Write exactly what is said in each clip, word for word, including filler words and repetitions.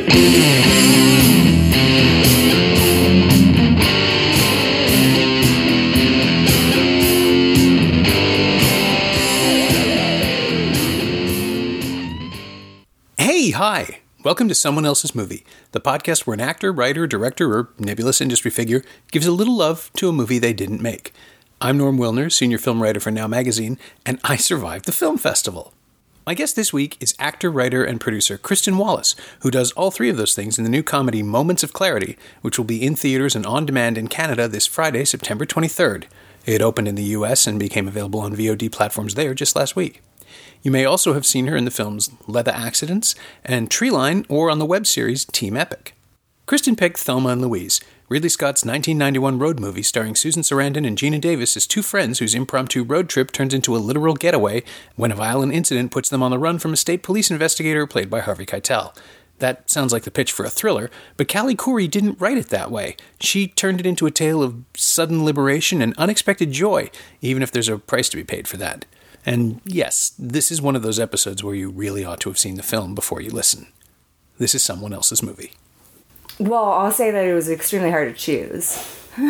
Hi, welcome to Someone Else's Movie, the podcast where an actor, writer, director, or nebulous industry figure gives a little love to a movie they didn't make. I'm Norm Wilner, senior film writer for Now Magazine, and I survived the film festival. My guest this week is actor, writer, and producer Kristen Wallace, who does all three of those things in the new comedy Moments of Clarity, which will be in theaters and on demand in Canada this Friday, September twenty-third. It opened in the U S and became available on V O D platforms there just last week. You may also have seen her in the films Leather Accidents and Treeline, or on the web series Team Epic. Kristen picked Thelma and Louise, Ridley Scott's nineteen ninety-one road movie starring Susan Sarandon and Geena Davis as two friends whose impromptu road trip turns into a literal getaway when a violent incident puts them on the run from a state police investigator played by Harvey Keitel. That sounds like the pitch for a thriller, but Callie Khouri didn't write it that way. She turned it into a tale of sudden liberation and unexpected joy, even if there's a price to be paid for that. And yes, this is one of those episodes where you really ought to have seen the film before you listen. This is Someone Else's Movie. Well, I'll say that it was extremely hard to choose.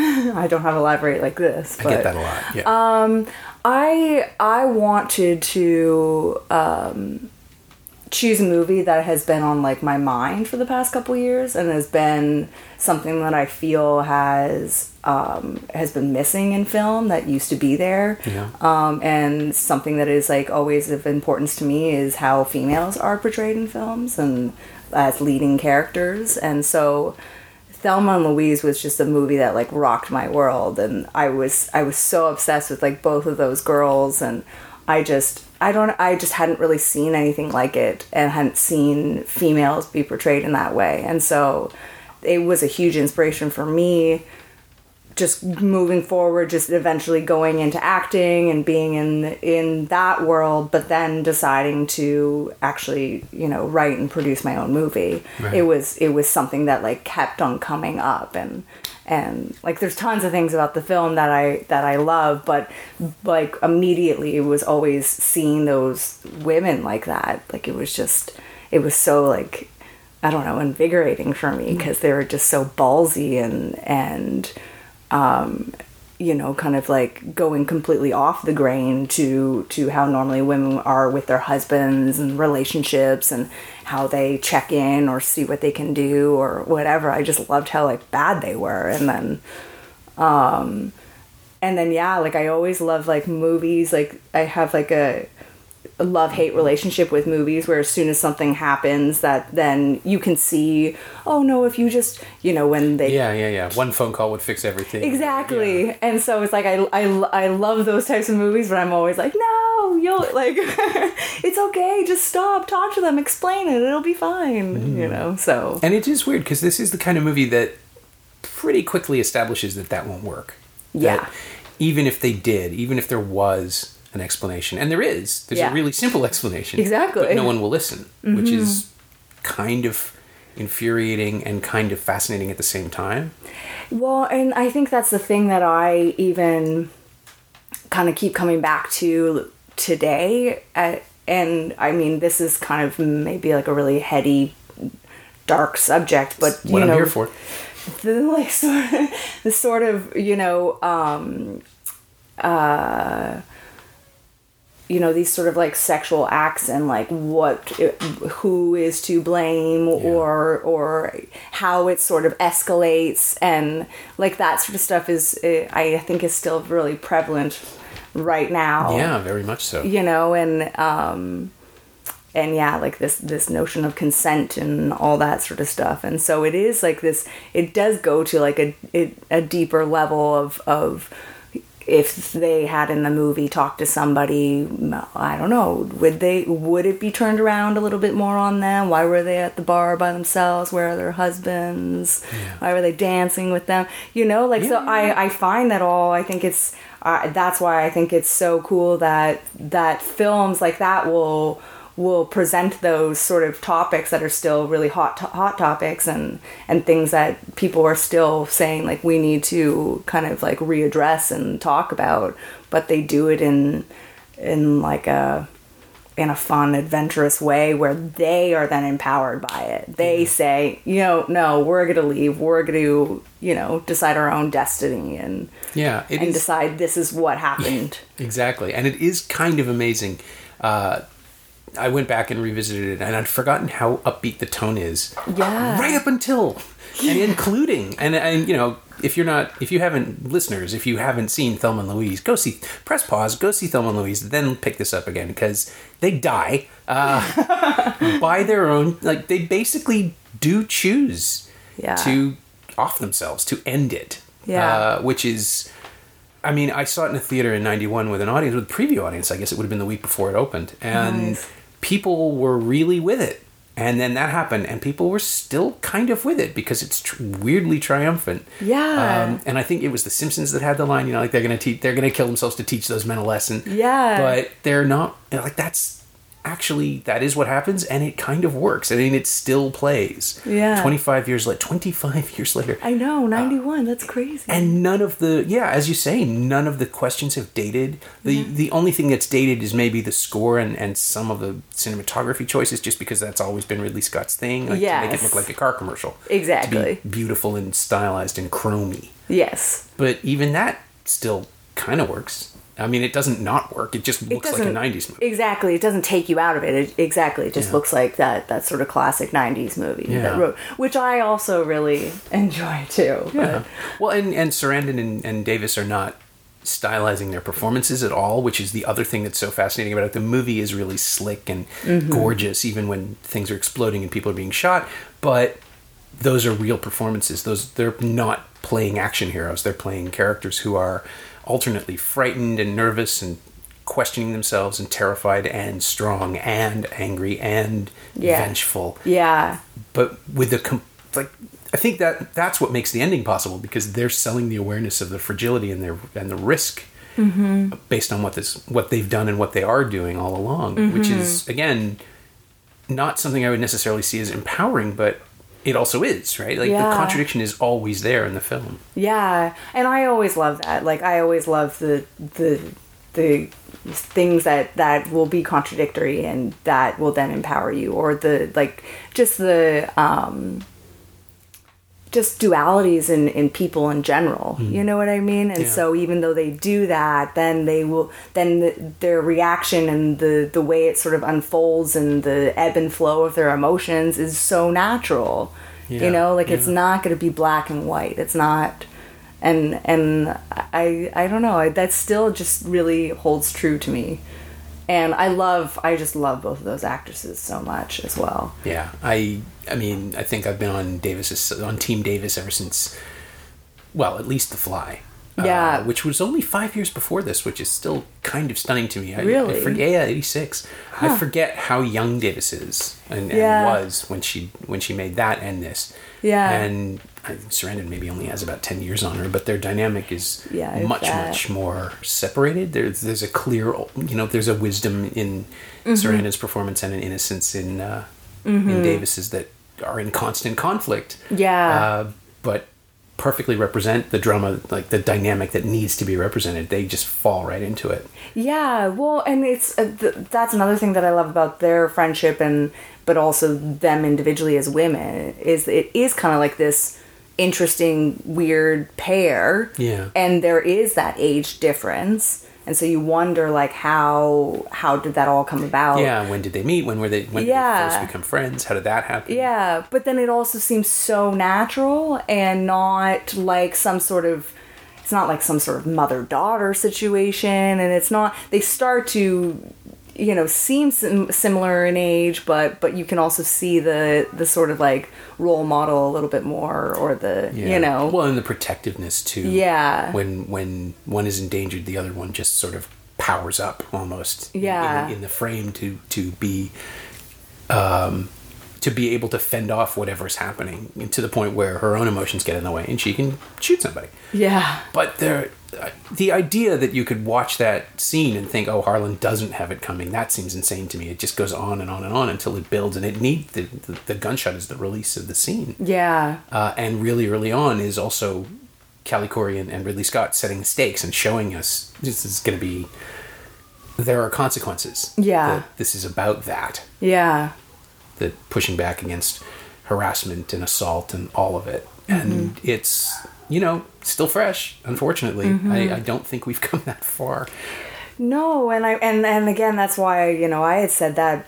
I don't have a elaborate like this. But, I get that a lot, yeah. Um, I, I wanted to um, choose a movie that has been on like my mind for the past couple years and has been something that I feel has... Um, has been missing in film that used to be there. Yeah. Um, and something that is like always of importance to me is how females are portrayed in films and as leading characters. And so Thelma and Louise was just a movie that like rocked my world, and I was I was so obsessed with like both of those girls, and I just I don't I just hadn't really seen anything like it and hadn't seen females be portrayed in that way. And so it was a huge inspiration for me just moving forward, just eventually going into acting and being in in that world, but then deciding to actually, you know, write and produce my own movie. Right. It was it was something that like kept on coming up, and and like there's tons of things about the film that I that I love, but like immediately it was always seeing those women like that. Like it was just it was so like I don't know, invigorating for me because they were just so ballsy and and Um, you know, kind of like going completely off the grain to to how normally women are with their husbands and relationships and how they check in or see what they can do or whatever. I just loved how like bad they were. And then, um, and then, yeah, like I always love like movies. Like I have like a, a love-hate relationship with movies where as soon as something happens that then you can see, oh no, if you just, you know, when they... Yeah, yeah, yeah. One phone call would fix everything. Exactly. Yeah. And so it's like, I, I, I love those types of movies, but I'm always like, no, you'll, like, it's okay, just stop, talk to them, explain it, it'll be fine, mm. you know, so... And it is weird, because this is the kind of movie that pretty quickly establishes that that won't work. Yeah. That even if they did, even if there was... an explanation, and there is there's yeah. a really simple explanation, exactly, but no one will listen, mm-hmm. which is kind of infuriating and kind of fascinating at the same time. Well, and I think that's the thing that I even kind of keep coming back to today, uh, and I mean this is kind of maybe like a really heady, dark subject, but you what know, I'm here for. The like sort of, the sort of you know um, uh. you know, these sort of like sexual acts and like what, who is to blame yeah. or, or how it sort of escalates, and like that sort of stuff is, I think is still really prevalent right now. Yeah, very much so. You know, and, um, and yeah, like this, this notion of consent and all that sort of stuff. And so it is like this, it does go to like a, a deeper level of, of, if they had in the movie talked to somebody, I don't know, would they, would it be turned around a little bit more on them? Why were they at the bar by themselves? Where are their husbands? Yeah. Why were they dancing with them? You know, like, yeah. so I, I find that all, I think it's, uh, that's why I think it's so cool that, that films like that will, will present those sort of topics that are still really hot to- hot topics and and things that people are still saying like we need to kind of like readdress and talk about, but they do it in in like a in a fun, adventurous way where they are then empowered by it. They say, you know, no, we're going to leave. We're going to, you know, decide our own destiny and yeah, it and is, decide this is what happened. Exactly. And it is kind of amazing. Uh, I went back and revisited it, and I'd forgotten how upbeat the tone is. Yeah. Right up until and including and and you know, if you're not if you haven't listeners, if you haven't seen Thelma and Louise, go see press pause, go see Thelma and Louise, then pick this up again, because they die uh, by their own, like they basically do choose Yeah. to off themselves, to end it. Yeah. Uh, which is, I mean, I saw it in a theater in ninety-one with an audience, with a preview audience. I guess it would have been the week before it opened. And Nice. people were really with it. And then that happened, and people were still kind of with it because it's tr- weirdly triumphant. Yeah. Um, and I think it was The Simpsons that had the line, you know, like they're going to teach, they're going to kill themselves to teach those men a lesson. Yeah. But they're not, you know, like that's actually, that is what happens, and it kind of works. I mean, it still plays. Yeah. twenty-five years later, twenty-five years later. I know, ninety-one, that's crazy. And none of the, yeah, as you say, none of the questions have dated. The Yeah. the only thing that's dated is maybe the score and, and some of the cinematography choices, just because that's always been Ridley Scott's thing. Like, to make it Yes. look like a car commercial. Exactly. To be beautiful and stylized and chromy. Yes. But even that still kind of works. I mean, it doesn't not work. It just It looks like a doesn't- nineties movie. Exactly. It doesn't take you out of it. it exactly. It just Yeah. looks like that, that sort of classic nineties movie. Yeah. That wrote, which I also really enjoy too. Yeah. Well, and, and Sarandon and, and Davis are not stylizing their performances at all, which is the other thing that's so fascinating about it. The movie is really slick and Mm-hmm. gorgeous, even when things are exploding and people are being shot. But those are real performances. Those they're not playing action heroes. They're playing characters who are alternately frightened and nervous and questioning themselves and terrified and strong and angry and Yeah. vengeful. Yeah. But with the com- like, I think that that's what makes the ending possible, because they're selling the awareness of the fragility and their and the risk Mm-hmm. based on what this what they've done and what they are doing all along, Mm-hmm. which is again not something I would necessarily see as empowering, but it also is, right? Like Yeah. the contradiction is always there in the film. Yeah. And I always love that. Like, I always love the, the, the things that, that will be contradictory and that will then empower you, or the, like, just the, um, just dualities in, in people in general. You know what I mean? And Yeah. so even though they do that, then they will, then the, their reaction and the, the way it sort of unfolds and the ebb and flow of their emotions is so natural. Yeah, You know, like it's yeah. not going to be black and white. It's not, and, and I, I don't know, I, that still just really holds true to me. And I love, I just love both of those actresses so much as well. Yeah, I I mean, I think I've been on Davis's on Team Davis ever since, well, at least The Fly. Yeah. Uh, which was only five years before this, which is still kind of stunning to me. I, Really? I forget, yeah, eighty-six. I forget how young Davis is and, and Yeah. was when she when she made that and this. Yeah. And I think Sarandon maybe only has about ten years on her, but their dynamic is Yeah, if much, that. much more separated. There's there's a clear, you know, there's a wisdom in Mm-hmm. Sarandon's performance and an innocence in uh, in Davis's that are in constant conflict. Yeah. Uh, but perfectly represent the drama, like the dynamic that needs to be represented. They just fall right into it. Yeah, well, and it's uh, th- that's another thing that I love about their friendship, and but also them individually as women, is it is kind of like this interesting, weird pair. Yeah. And there is that age difference, and so you wonder like how how did that all come about? Yeah, when did they meet? When were they? When did Yeah. they first become friends? How did that happen? Yeah, but then it also seems so natural and not like some sort of, it's not like some sort of mother-daughter situation, and it's not, they start to, you know, seem sim- similar in age, but but you can also see the the sort of like role model a little bit more, or the, Yeah. you know. Well, and the protectiveness too. Yeah. When when one is endangered, the other one just sort of powers up almost. in- Yeah. In, in the frame to to be, um, to be able to fend off whatever's happening, to the point where her own emotions get in the way and she can shoot somebody. Yeah. But there, the idea that you could watch that scene and think, "Oh, Harlan doesn't have it coming," that seems insane to me. It just goes on and on and on until it builds, and it needs the, the the gunshot is the release of the scene. Yeah. Uh, and really early on is also Callie Corey and, and Ridley Scott setting the stakes and showing us this is going to be there are consequences. Yeah. That this is about that. Yeah. That pushing back against harassment and assault and all of it. Mm-hmm. And it's, you know, still fresh, unfortunately. Mm-hmm. I, I don't think we've come that far. No, and I and, and again, that's why, you know, I had said that.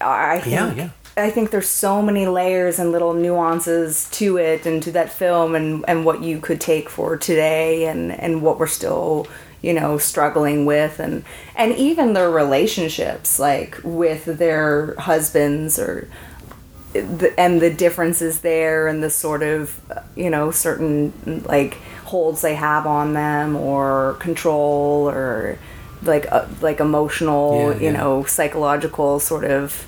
I think, yeah, yeah. I think there's so many layers and little nuances to it and to that film and, and what you could take for today and, and what we're still, you know, struggling with. And, and even their relationships, like, with their husbands or... The, and the differences there and the sort of, you know, certain, like, holds they have on them or control or... like uh, like emotional, yeah, you yeah. know, psychological sort of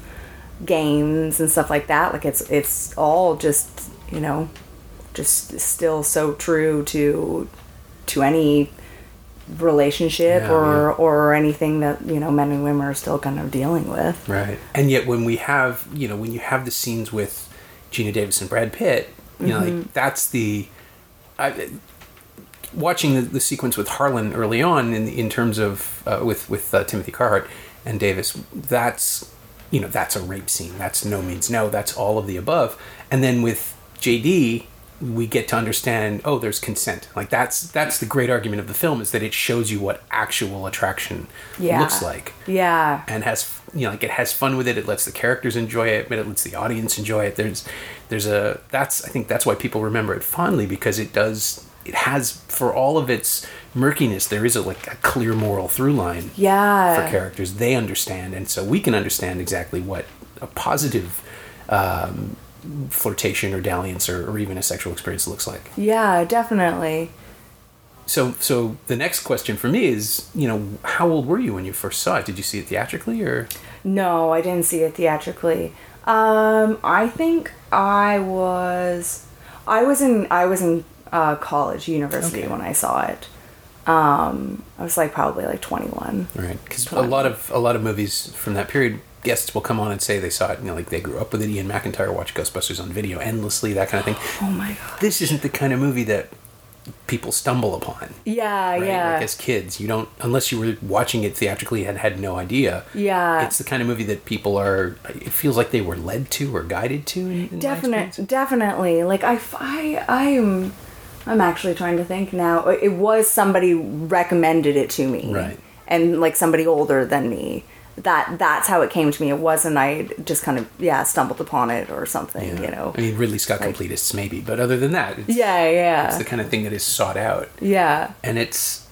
games and stuff like that. Like it's it's all just, you know, just still so true to to any relationship yeah, or yeah. or anything that, you know, men and women are still kind of dealing with. Right. And yet when we have, you know, when you have the scenes with Gina Davis and Brad Pitt, you know, Mm-hmm. like that's the I, watching the, the sequence with Harlan early on in in terms of uh, with with uh, Timothy Carhart and Davis, that's, you know, that's a rape scene. That's no means no. That's all of the above. And then with J D, we get to understand, oh, there's consent. Like that's that's the great argument of the film, is that it shows you what actual attraction Yeah. looks like. Yeah. And has, you know, like it has fun with it. It lets the characters enjoy it, but it lets the audience enjoy it. There's there's a that's I think that's why people remember it fondly, because it does. It has, for all of its murkiness, there is a like a clear moral through line Yeah. for characters. They understand, and so we can understand exactly what a positive um, flirtation or dalliance or, or even a sexual experience looks like. Yeah, definitely. So, so the next question for me is, you know, how old were you when you first saw it? Did you see it theatrically or? No, I didn't see it theatrically. Um, I think I was, I was in, I was in uh, college, university Okay. when I saw it. Um, I was like probably like twenty-one. Right, because a lot of a lot of movies from that period, guests will come on and say they saw it, you know, like they grew up with it. Ian McIntyre watched Ghostbusters on video endlessly, that kind of thing. Oh my god. This isn't the kind of movie that people stumble upon. Yeah, Right? yeah. Like as kids, you don't, unless you were watching it theatrically and had no idea. Yeah. It's the kind of movie that people are, it feels like they were led to or guided to. In, in Definite, definitely. Like I, I, I'm, I'm actually trying to think now. It was somebody recommended it to me. Right. And like somebody older than me. That that's how it came to me. It wasn't I just kind of yeah stumbled upon it or something. Yeah. You know. I mean, Ridley Scott Like- completists maybe, but other than that, it's, Yeah, yeah. it's the kind of thing that is sought out. Yeah. And it's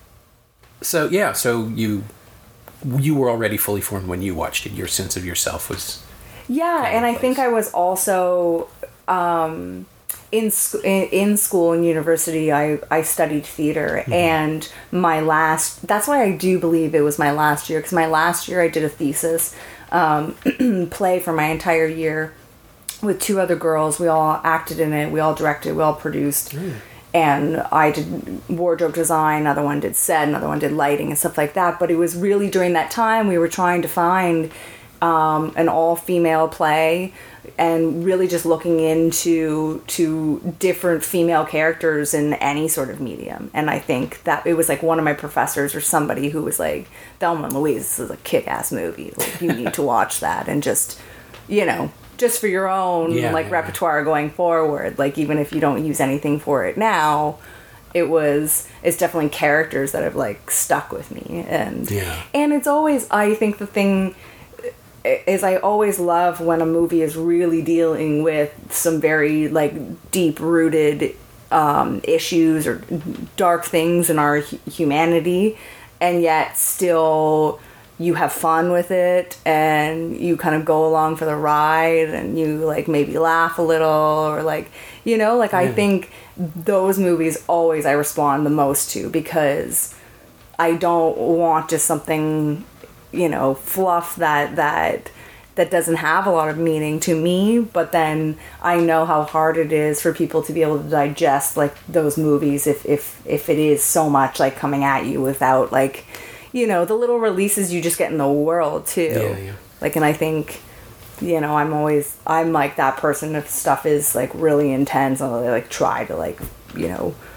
so yeah. So you you were already fully formed when you watched it. Your sense of yourself was Yeah, kind of and I place. think I was also um, in sc- in in school and university. I I studied theater, Mm-hmm. and my last. That's why I do believe it was my last year, because my last year I did a thesis um, play for my entire year with two other girls. We all acted in it. We all directed. We all produced. Mm. And I did wardrobe design, another one did set, another one did lighting and stuff like that. But it was really during that time we were trying to find um, an all-female play and really just looking into to different female characters in any sort of medium. And I think that it was like one of my professors or somebody who was like, Thelma and Louise, this is a kick-ass movie. Like, you need to watch that and just, you know... just for your own Yeah, like yeah, repertoire going forward, like even if you don't use anything for it now, it was it's definitely characters that have like stuck with me. And Yeah. and it's always, I think the thing is I always love when a movie is really dealing with some very like deep rooted um, issues or dark things in our hu- humanity, and yet still you have fun with it and you kind of go along for the ride and you like maybe laugh a little or like, you know, like I Yeah. think those movies always I respond the most to, because I don't want just something, you know, fluff that that that doesn't have a lot of meaning to me, but then I know how hard it is for people to be able to digest like those movies if if if it is so much like coming at you without like, you know, the little releases you just get in the world too. Yeah, yeah. Like, and I think, you know, I'm always, I'm like that person if stuff is like really intense, I'll like try to like, you know,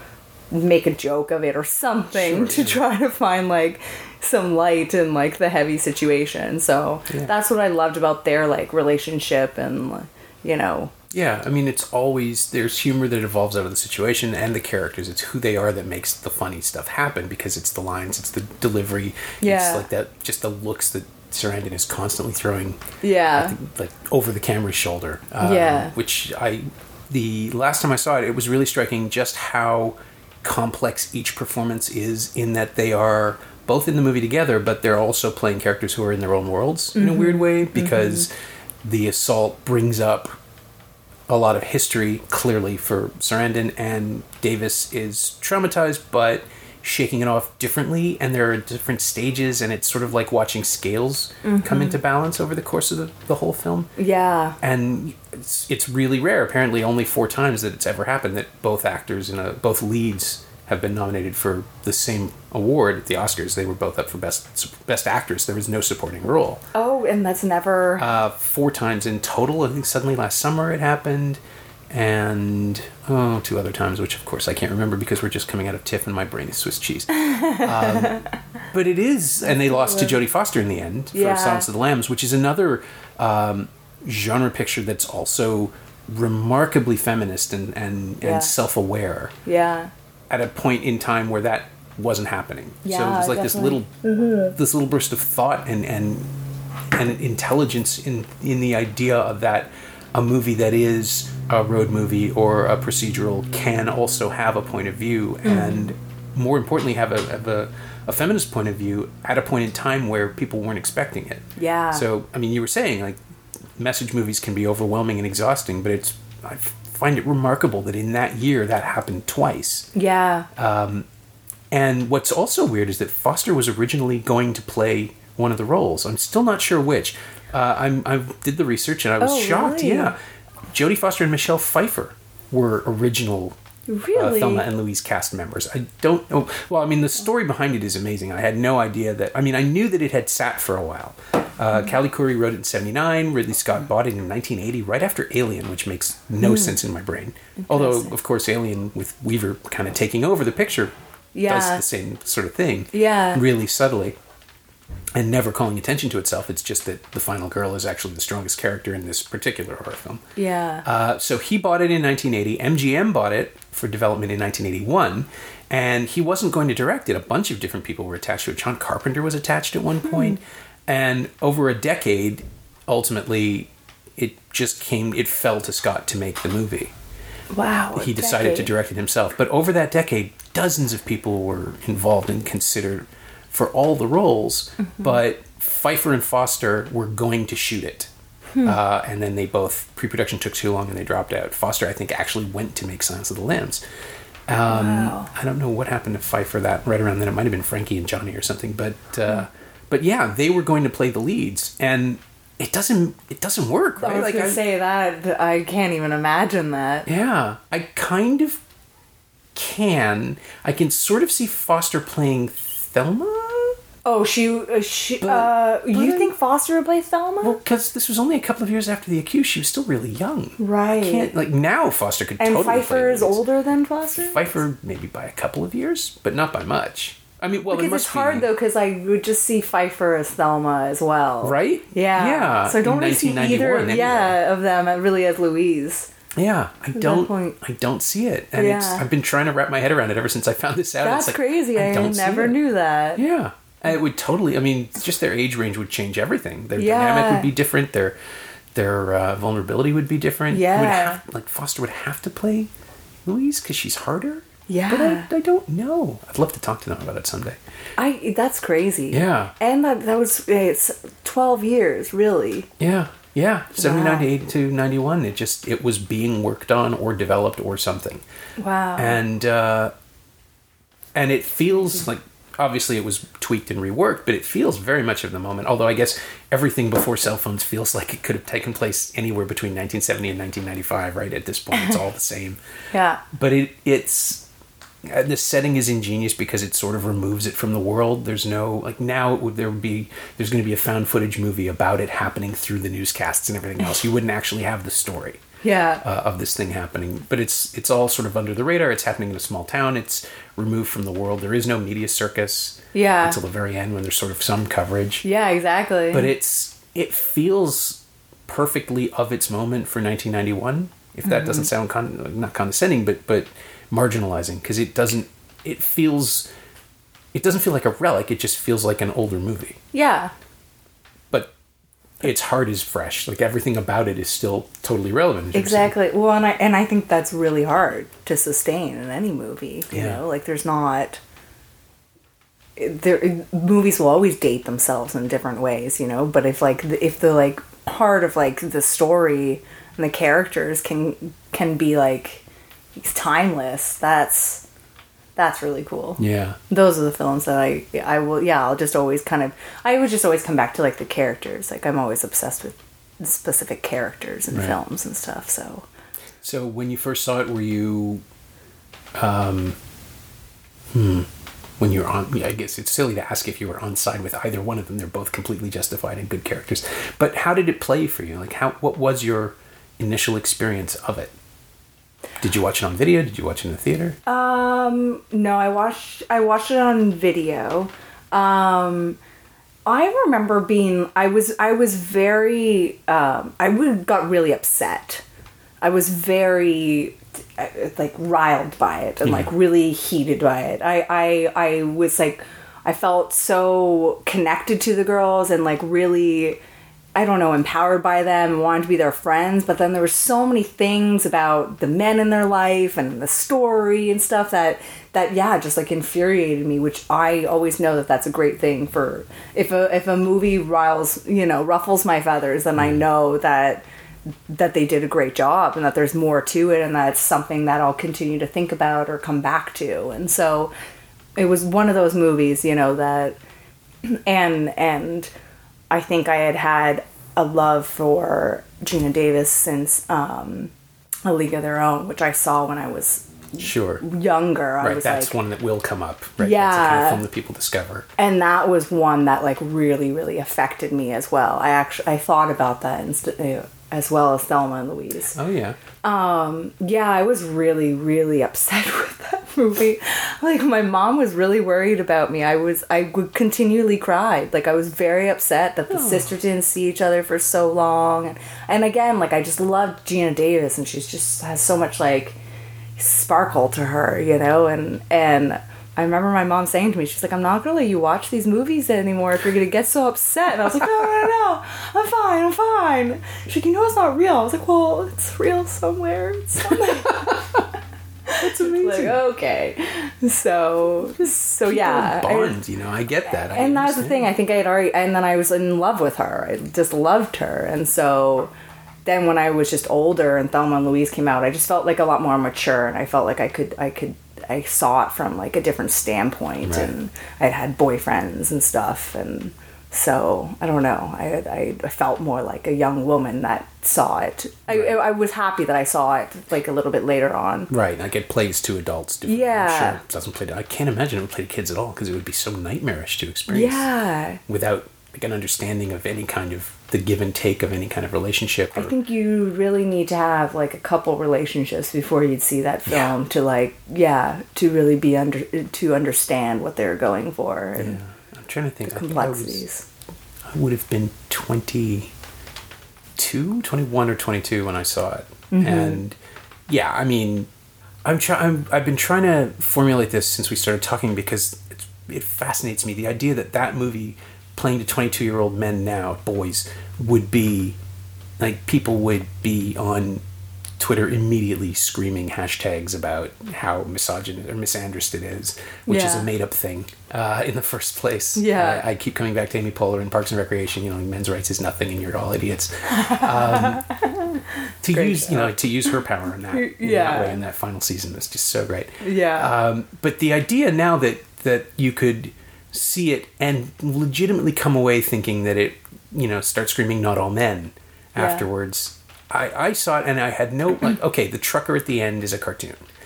make a joke of it or something Sure, to yeah. try to find like some light in like the heavy situation. So Yeah. that's what I loved about their like relationship and, you know. Yeah, I mean, it's always, there's humor that evolves out of the situation and the characters. It's who they are that makes the funny stuff happen, because it's the lines, it's the delivery. Yeah. It's like that, just the looks that Sarandon is constantly throwing Yeah. at the, like over the camera's shoulder. Um, Yeah. Which I, the last time I saw it, it was really striking just how complex each performance is, in that they are both in the movie together, but they're also playing characters who are in their own worlds in a weird way, because the assault brings up a lot of history, clearly, for Sarandon, and Davis is traumatized, but shaking it off differently, and there are different stages, and it's sort of like watching scales come into balance over the course of the, the whole film. Yeah. And it's, it's really rare, apparently only four times that it's ever happened, that both actors and uh, both leads have been nominated for the same award at the Oscars. They were both up for best best actress. There was no supporting role. Oh, and that's never... Uh, four times in total. I think suddenly last summer it happened, and oh, two other times, which of course I can't remember because we're just coming out of TIFF and my brain is Swiss cheese. Um, but it is, and they lost to Jodie Foster in the end for Yeah. Silence of the Lambs, which is another um, genre picture that's also remarkably feminist and, and, and Yeah. self-aware Yeah. at a point in time where that wasn't happening. So Yeah, it was like this little definitely. this little burst of thought and and and intelligence in in the idea of that a movie that is a road movie or a procedural can also have a point of view, and more importantly have a have a, a feminist point of view at a point in time where people weren't expecting it. Yeah. So I mean, you were saying like message movies can be overwhelming and exhausting, but it's I find it remarkable that in that year that happened twice. Yeah. And what's also weird is that Foster was originally going to play one of the roles. I'm still not sure which. Uh, I'm, I did the research and I was Oh, shocked. really? Yeah, Jodie Foster and Michelle Pfeiffer were original uh, Really? Thelma and Louise cast members. I don't know. Well, I mean, the story behind it is amazing. I had no idea that. I mean, I knew that it had sat for a while. Uh, Callie Curry wrote it in seventy-nine. Ridley Scott bought it in nineteen eighty, right after Alien, which makes no sense in my brain. Although, of course, Alien with Weaver kind of taking over the picture Yeah. does the same sort of thing. Yeah. Really subtly. And never calling attention to itself. It's just that the final girl is actually the strongest character in this particular horror film. Yeah. Uh, so he bought it in nineteen eighty. M G M bought it for development in nineteen eighty-one. And he wasn't going to direct it. A bunch of different people were attached to it. John Carpenter was attached at one point. And over a decade, ultimately, it just came, it fell to Scott to make the movie. Wow. a He decided to decade. direct it himself. But over that decade, dozens of people were involved and considered for all the roles. Mm-hmm. But Pfeiffer and Foster were going to shoot it. Hmm. Uh, and then they both, pre-production took too long and they dropped out. Foster, I think, actually went to make Silence of the Lambs. Um, Wow. I don't know what happened to Pfeiffer that right around then. It might have been Frankie and Johnny or something. But uh, Hmm. but yeah, they were going to play the leads. And it doesn't it doesn't work, right? I was Like, gonna I- say that. I can't even imagine that. yeah, I kind of can. I can sort of see Foster playing Thelma. Oh, she. Uh, she. But- uh, you but- think Foster would play Thelma? Well, because this was only a couple of years after The Accused. She was still really young. Right. I can't, like, now Foster could and totally Pfeiffer play is leads. older than Foster. Pfeiffer maybe by a couple of years, but not by much. I mean, well, it Because must it's hard be, though, because I would just see Pfeiffer as Thelma as well. right? Yeah. Yeah. So I don't in really see either. nineteen ninety-one, Yeah, of them really as Louise. Yeah, I that don't. point- I don't see it, and it's. Yeah. I've been trying to wrap my head around it ever since I found this out. That's It's like, crazy. I, don't see never it. knew that. Yeah. And it would totally, I mean, just their age range would change everything. Their Yeah. dynamic would be different. Their their uh, vulnerability would be different. It would Yeah. have, like, Foster would have to play Louise because she's harder. Yeah. But I, I don't know. I'd love to talk to them about it someday. I. That's crazy. Yeah. And that that was it's twelve years really. Yeah. Yeah. seventy-nine Wow. to eighty to ninety-one. It just, it was being worked on or developed or something. Wow. And, uh, and it feels like, obviously it was tweaked and reworked, but it feels very much of the moment. Although I guess everything before cell phones feels like it could have taken place anywhere between nineteen seventy and nineteen ninety-five, right? At this point, it's all the same. yeah. But it it's uh, the setting is ingenious because it sort of removes it from the world. There's no, like, now it would, there would be, there's going to be a found footage movie about it happening through the newscasts and everything else. You wouldn't actually have the story. Yeah. Uh, of this thing happening, but it's it's all sort of under the radar. It's happening in a small town. It's removed from the world. There is no media circus. Yeah. Until the very end, when there's sort of some coverage. Yeah, exactly. But it's it feels perfectly of its moment for nineteen ninety-one. If that mm-hmm. doesn't sound con- not condescending, but but marginalizing, because it doesn't. It feels. It doesn't feel like a relic. It just feels like an older movie. Yeah. But its heart is fresh. Like, everything about it is still totally relevant. Exactly. Well, and I and I think that's really hard to sustain in any movie. You yeah. know, like, there's not. There, movies will always date themselves in different ways, you know. But if like the, if the like heart of like the story and the characters can can be like timeless, that's that's really cool. Yeah. Those are the films that I I will yeah I'll just always kind of I would just always come back to like the characters. Like, I'm always obsessed with specific characters in right. films and stuff. So. So when you first saw it, were you, um, hmm, when you were on? Yeah, I guess it's silly to ask if you were on side with either one of them. They're both completely justified and good characters. But how did it play for you? Like, how? What was your initial experience of it? Did you watch it on video? Did you watch it in the theater? Um, no, I watched, I watched it on video. Um, I remember being, I was, I was very, um, I would got really upset. I was very, like, riled by it and, yeah. like, really heated by it. I, I, I was, like, I felt so connected to the girls and, like, really, I don't know, empowered by them and wanted to be their friends. But then there were so many things about the men in their life and the story and stuff that, that yeah, just, like, infuriated me, which I always know that that's a great thing for, if a, if a movie riles, you know, ruffles my feathers, then mm. I know that, that they did a great job and that there's more to it and that's something that I'll continue to think about or come back to. And so it was one of those movies, you know, that, and, and I think I had had a love for Gina Davis since, um, A League of Their Own, which I saw when I was sure younger. I right, was that's like, one that will come up, right? Yeah. That's the kind of film that people discover. And that was one that, like, really, really affected me as well. I actually, I thought about that instead, as well as Thelma and Louise. Oh, yeah. Um, yeah, I was really, really upset with that movie. Like, my mom was really worried about me. I was, I would continually cry. Like, I was very upset that the oh. sisters didn't see each other for so long. And, and again, like, I just loved Gina Davis, and she's just has so much, like, sparkle to her, you know? And, and I remember my mom saying to me, she's like, I'm not going to let you watch these movies anymore if you're going to get so upset. And I was like, no, no, no, no, I'm fine, I'm fine. She's like, you know it's not real. I was like, well, it's real somewhere. It's somewhere. That's amazing. Like, okay. So, so yeah. Bonds, I, you know, I get that. I and that's the understand. thing. I think I had already, and then I was in love with her. I just loved her. And so then when I was just older and Thelma and Louise came out, I just felt like a lot more mature, and I felt like I could, I could, I saw it from like a different standpoint, right. And I'd had boyfriends and stuff, and so I don't know. I I felt more like a young woman that saw it. Right. I I was happy that I saw it like a little bit later on. Right, like it plays to adults. Differently. Yeah, I'm sure it doesn't play. To, I can't imagine it would play to kids at all because it would be so nightmarish to experience. Yeah, without like an understanding of any kind of the give and take of any kind of relationship. Or, I think you really need to have like a couple relationships before you'd see that film yeah. to like yeah to really be under to understand what they're going for. And yeah, I'm trying to think the complexities. I, was, I would have been twenty-two, twenty-one or twenty-two when I saw it, mm-hmm. and yeah, I mean, I'm trying. I've been trying to formulate this since we started talking because it's, it fascinates me the idea that that movie, playing to twenty-two-year-old men now, boys, would be, like, people would be on Twitter immediately screaming hashtags about how misogynist or misandrist it is, which yeah. is a made-up thing uh, in the first place. Yeah. I, I keep coming back to Amy Poehler in Parks and Recreation, you know, men's rights is nothing and you're all idiots. Um, to great use, show. you know, to use her power in that, in yeah. that way in that final season was just so great. Yeah. Um, but the idea now that, that you could see it and legitimately come away thinking that it, you know, start screaming not all men yeah. afterwards. I, I saw it and I had no, like, okay, the trucker at the end is a cartoon.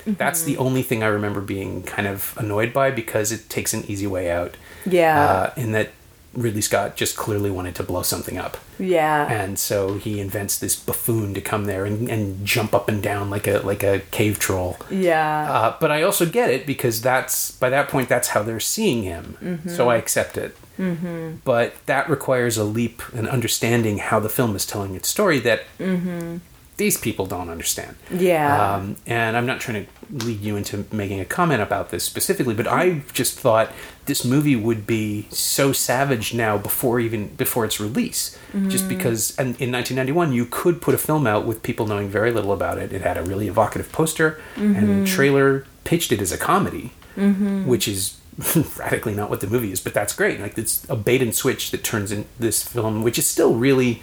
that's the only thing I remember being kind of annoyed by, because it takes an easy way out. Yeah. Uh, in that Ridley Scott just clearly wanted to blow something up. Yeah. And so he invents this buffoon to come there and, and jump up and down like a like a cave troll. Yeah. Uh, but I also get it, because that's by that point that's how they're seeing him. Mm-hmm. So I accept it. Mm-hmm. But that requires a leap in understanding how the film is telling its story that mm-hmm. these people don't understand. Yeah. Um, and I'm not trying to lead you into making a comment about this specifically, but I just thought this movie would be so savage now before even before its release. Mm-hmm. Just because and in nineteen ninety-one you could put a film out with people knowing very little about it. It had a really evocative poster, mm-hmm. and the trailer pitched it as a comedy, mm-hmm. which is radically not what the movie is, but that's great. Like, it's a bait and switch that turns in this film, which is still really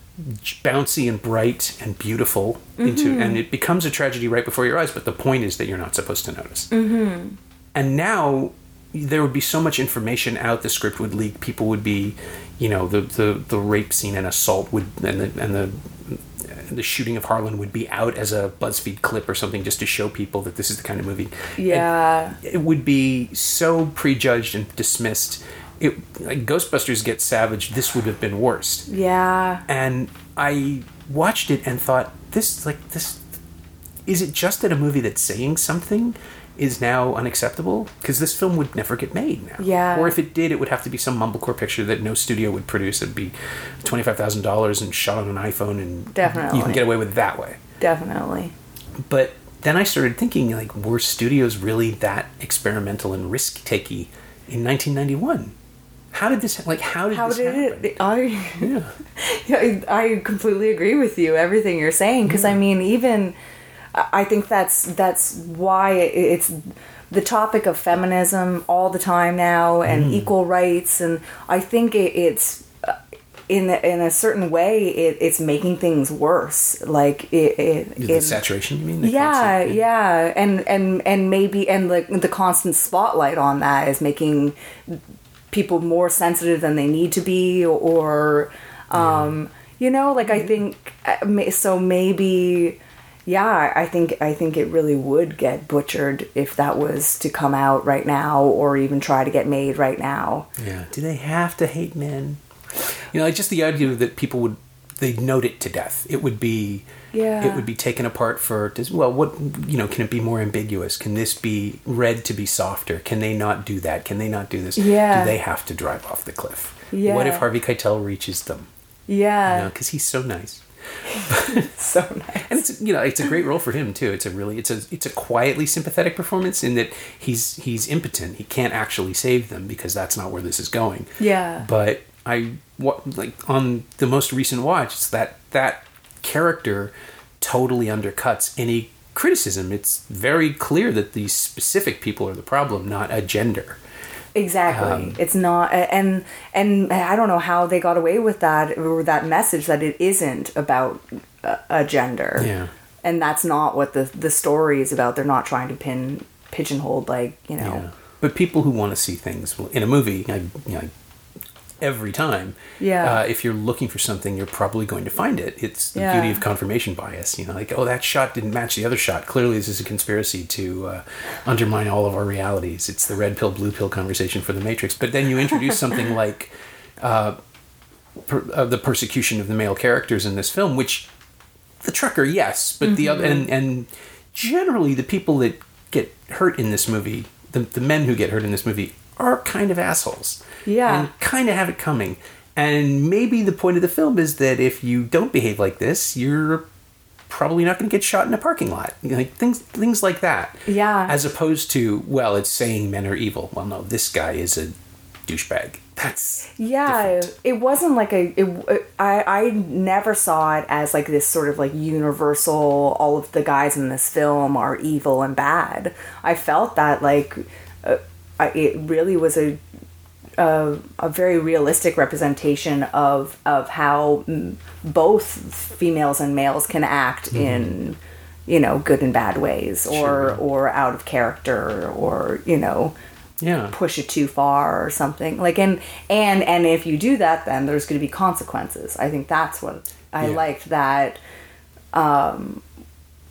bouncy and bright and beautiful, into mm-hmm. and it becomes a tragedy right before your eyes, but the point is that you're not supposed to notice. Mm-hmm. And now there would be so much information out, the script would leak, people would be, you know, the the, the rape scene and assault would and the and the the shooting of Harlan would be out as a BuzzFeed clip or something, just to show people that this is the kind of movie. Yeah. And it would be so prejudged and dismissed. It, like, Ghostbusters Get Savage, this would have been worse. Yeah. And I watched it and thought, this, like, this, is it just that a movie that's saying something is now unacceptable? Because this film would never get made now. Yeah. Or if it did, it would have to be some mumblecore picture that no studio would produce. It'd be twenty-five thousand dollars and shot on an iPhone, and definitely you can get away with it that way. Definitely. But then I started thinking, like, were studios really that experimental and risk-takey in nineteen ninety-one? How did this, like, how did how this did happen? It, I, yeah. yeah, I completely agree with you, everything you're saying, because, yeah. I mean, even, I think that's, that's why it's the topic of feminism all the time now, and mm. equal rights, and I think it, it's, in in a certain way, it, it's making things worse. Like it, it the it, saturation, you mean? The yeah, constant, yeah, and and and maybe and the the constant spotlight on that is making people more sensitive than they need to be, or um, yeah. you know, like I think so. Maybe, yeah, I think I think it really would get butchered if that was to come out right now, or even try to get made right now. Yeah. Do they have to hate men? You know, like, just the idea that people would, they'd note it to death. It would be, yeah. it would be taken apart for, well, what, you know, can it be more ambiguous? Can this be read to be softer? Can they not do that? Can they not do this? Yeah. Do they have to drive off the cliff? Yeah. What if Harvey Keitel reaches them? Yeah. You know, because he's so nice. So nice. And it's, you know, it's a great role for him too. It's a really, it's a, it's a quietly sympathetic performance in that he's, he's impotent. He can't actually save them, because that's not where this is going. Yeah. But I, what, like, on the most recent watch, it's that that character totally undercuts any criticism. It's very clear that these specific people are the problem, not a gender. Exactly. Um, it's not, and and I don't know how they got away with that, or that message that it isn't about a, a gender. Yeah. And that's not what the the story is about. They're not trying to pin pigeonhole, like, you know. Yeah. But people who want to see things in a movie, I, you know, every time, yeah. Uh, if you're looking for something, you're probably going to find it. It's the yeah. beauty of confirmation bias. You know, like, oh, that shot didn't match the other shot. Clearly, this is a conspiracy to uh, undermine all of our realities. It's the red pill, blue pill conversation for the Matrix. But then you introduce something like uh, per, uh, the persecution of the male characters in this film, which the trucker, yes, but mm-hmm. the other, and and generally the people that get hurt in this movie, the the men who get hurt in this movie, are kind of assholes. Yeah. And kind of have it coming. And maybe the point of the film is that if you don't behave like this, you're probably not going to get shot in a parking lot. Like, things things like that. Yeah. As opposed to, well, it's saying men are evil. Well, no, this guy is a douchebag. That's yeah. different. It wasn't like a. It, I I never saw it as like this sort of like universal. All of the guys in this film are evil and bad. I felt that like uh, I, it really was a. A, a very realistic representation of of how m- both females and males can act mm-hmm. in, you know, good and bad ways, or sure. or out of character, or, you know, yeah, push it too far or something. Like, and and and if you do that, then there's going to be consequences. I think that's what I yeah. liked, that um,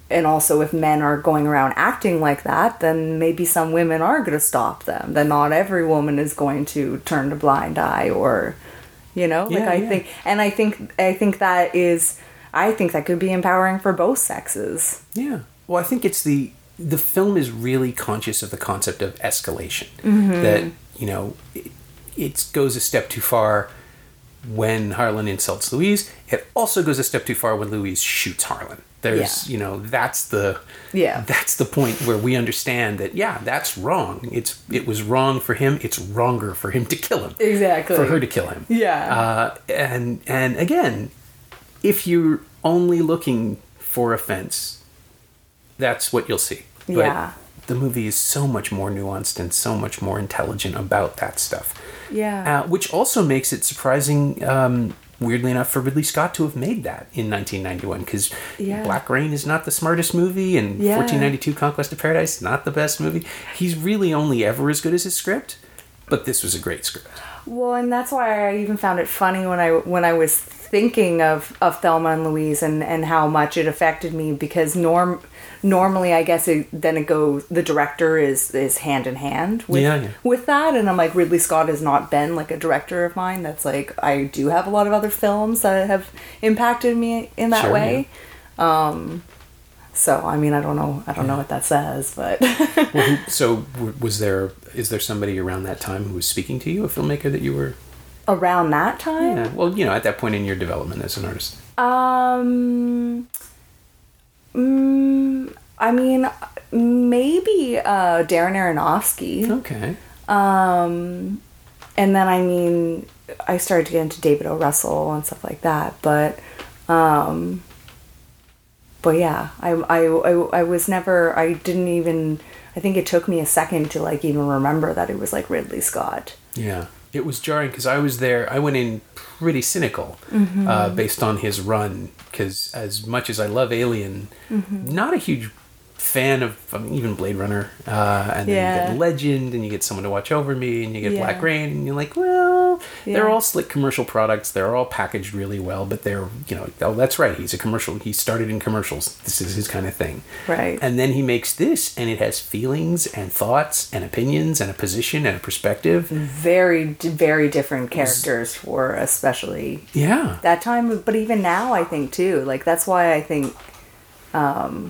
and also if men are going around acting like that, then maybe some women are going to stop them. Then not every woman is going to turn a blind eye, or, you know, Yeah, like I yeah. think, and I think, I think that is, I think that could be empowering for both sexes. Yeah. Well, I think it's the the film is really conscious of the concept of escalation. Mm-hmm. That, you know, it, it goes a step too far when Harlan insults Louise. It also goes a step too far when Louise shoots Harlan. There's, Yeah. you know, that's the Yeah. that's the point where we understand that, yeah, that's wrong. It's it was wrong for him. It's wronger for him to kill him. Exactly. For her to kill him. Yeah. Uh, and and again, if you're only looking for offense, that's what you'll see. But Yeah. the movie is so much more nuanced and so much more intelligent about that stuff. Yeah. Uh, which also makes it surprising, um, weirdly enough, for Ridley Scott to have made that in nineteen ninety-one. Because Yeah. Black Rain is not the smartest movie, and Yeah. fourteen ninety-two Conquest of Paradise is not the best movie. He's really only ever as good as his script. But this was a great script. Well, and that's why I even found it funny when I when I was thinking of, of Thelma and Louise and, and how much it affected me, because norm normally I guess it, then it goes, the director is is hand in hand with Yeah, yeah. with that, and I'm like, Ridley Scott has not been like a director of mine. That's like, I do have a lot of other films that have impacted me in that Sure, way. Um, so I mean, I don't know, I don't know what that says, but Well, who, so w- was there? Is there somebody around that time who was speaking to you, a filmmaker that you were? around that time, Yeah. Well, you know, at that point in your development as an artist. Um, mm, I mean, maybe uh, Darren Aronofsky. Okay. Um, and then I mean, I started to get into David O. Russell and stuff like that. But, um, but yeah, I, I, I, I was never. I didn't even. I think it took me a second to like even remember that it was like Ridley Scott. Yeah. It was jarring because I was there. I went in pretty cynical Mm-hmm. uh, based on his run. Because as much as I love Alien, Mm-hmm. not a huge fan of I mean, even Blade Runner. Uh, and then Yeah. you get Legend, and you get Someone to Watch Over Me, and you get Yeah. Black Rain, and you're like, well, they're Yeah. all slick commercial products. They're all packaged really well, but they're, you know, oh, that's right. He's a commercial. He started in commercials. This is his kind of thing. Right. And then he makes this, and it has feelings and thoughts and opinions and a position and a perspective. Very, very different characters for especially Yeah. that time, but even now I think too, like that's why I think um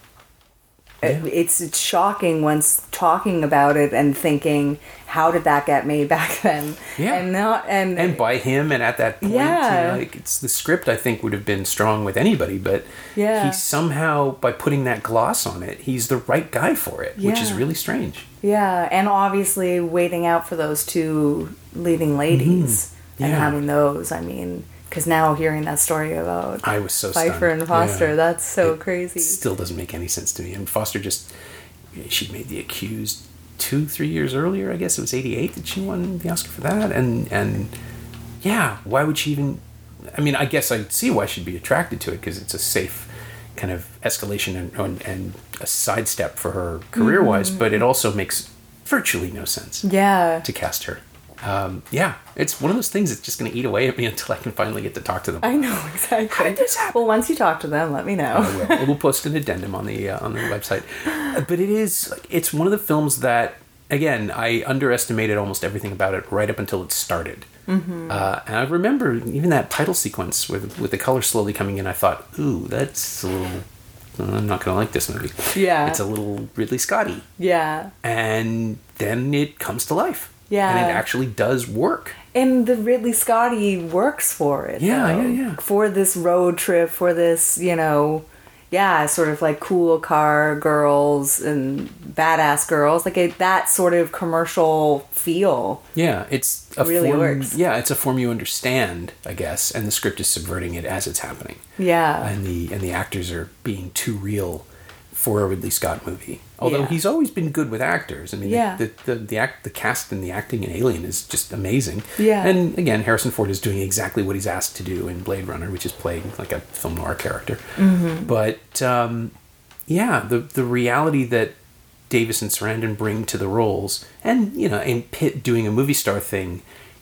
it- it's it's shocking once talking about it and thinking, how did that get made back then? Yeah. And not and And by him, and at that point, Yeah. you know, like it's the script I think would have been strong with anybody, but Yeah. he somehow, by putting that gloss on it, he's the right guy for it, which is Yeah. really strange. yeah, and obviously waiting out for those two leading ladies and Yeah. having those, I mean, because now hearing that story about I was so Pfeiffer stunned. and Foster, Yeah. that's so It crazy. Still doesn't make any sense to me. And Foster just, she made The Accused two, three years earlier. I guess it was eighty-eight that she won the Oscar for that. And and yeah, why would she even? I mean, I guess I see why she'd be attracted to it, because it's a safe kind of escalation and and, and a sidestep for her career wise. Mm-hmm. But it also makes virtually no sense Yeah. to cast her. Um, yeah, it's one of those things that's just going to eat away at me until I can finally get to talk to them. I know, exactly. How did this happen? Well, once you talk to them, let me know. I will. We'll post an addendum on the uh, on the website. Uh, But it is like, it's one of the films that, again, I underestimated almost everything about it right up until it started. Mm-hmm. Uh, and I remember even that title sequence with with the color slowly coming in. I thought, ooh, that's a little. I'm not going to like this movie. Yeah. It's a little Ridley Scotty. Yeah. And then it comes to life. Yeah. And it actually does work. And the Ridley Scotty works for it. Yeah, though. yeah, yeah. For this road trip, for this, you know, yeah, sort of like cool car girls and badass girls, like a, that sort of commercial feel. Yeah, it's a Really form, works. Yeah, it's a form you understand, I guess, and the script is subverting it as it's happening. Yeah. And the and the actors are being too real for a Ridley Scott movie. Although Yeah. he's always been good with actors. I mean, Yeah. the, the the act the cast and the acting in Alien is just amazing. Yeah. And again, Harrison Ford is doing exactly what he's asked to do in Blade Runner, which is playing like a film noir character. Mm-hmm. But um, yeah, the the reality that Davis and Sarandon bring to the roles, and you know, and Pitt doing a movie star thing,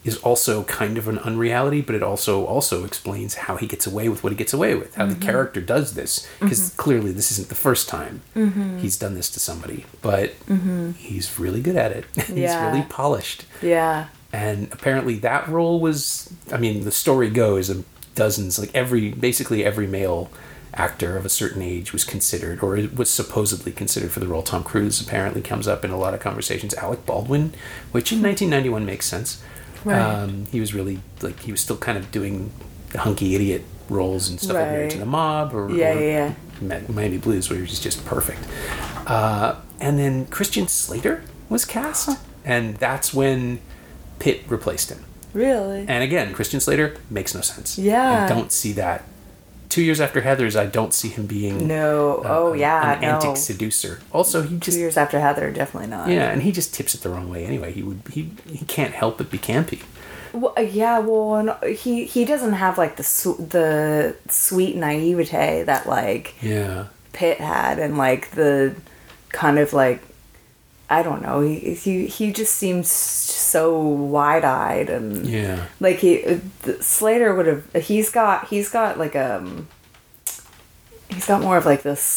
is also kind of an unreality, but it also also explains how he gets away with what he gets away with, how mm-hmm. the character does this, because mm-hmm. clearly this isn't the first time mm-hmm. he's done this to somebody, but mm-hmm. he's really good at it. Yeah. He's really polished. Yeah. And apparently that role was, I mean, the story goes, um, dozens, like every, basically every male actor of a certain age was considered, or was supposedly considered for the role. Tom Cruise apparently comes up in a lot of conversations. Alec Baldwin, which in nineteen ninety-one makes sense. Right. Um, he was really, like, he was still kind of doing the hunky idiot roles and stuff right. like Married to the Mob, or, yeah, or yeah. Miami Blues, where he's just perfect. Uh, and then Christian Slater was cast, huh. and that's when Pitt replaced him. Really? And again, Christian Slater makes no sense. Yeah. I don't see that. Two years after Heathers, I don't see him being no. Uh, oh yeah, an no. antic seducer. Also, he just two years after Heather, definitely not. Yeah, and he just tips it the wrong way anyway. He would he he can't help but be campy. Well, yeah, well, he he doesn't have like the su- the sweet naivete that like yeah Pitt had, and like the kind of like I don't know. He he he just seems so wide-eyed and yeah. Like he Slater would have. He's got he's got like um. He's got more of like the